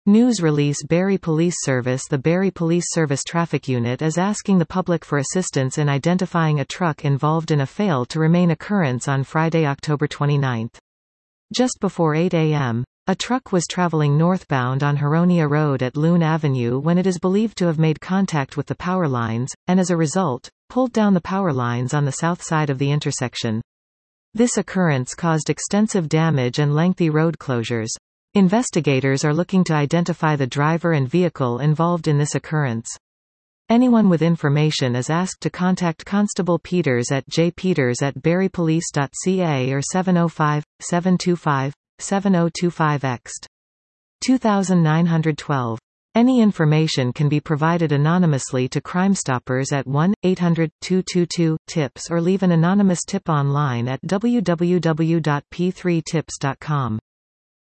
News release Barrie Police Service. The Barrie Police Service Traffic Unit is asking the public for assistance in identifying a truck involved in a fail-to-remain occurrence on Friday, October 29. Just before 8 a.m., a truck was traveling northbound on Huronia Road at Loon Avenue when it is believed to have made contact with the power lines, and as a result, pulled down the power lines on the south side of the intersection. This occurrence caused extensive damage and lengthy road closures. Investigators are looking to identify the driver and vehicle involved in this occurrence. Anyone with information is asked to contact Constable Peters at jpeters@barriepolice.ca or 705-725-7025 ext. 2912. Any information can be provided anonymously to Crime Stoppers at 1-800-222-TIPS or leave an anonymous tip online at www.p3tips.com.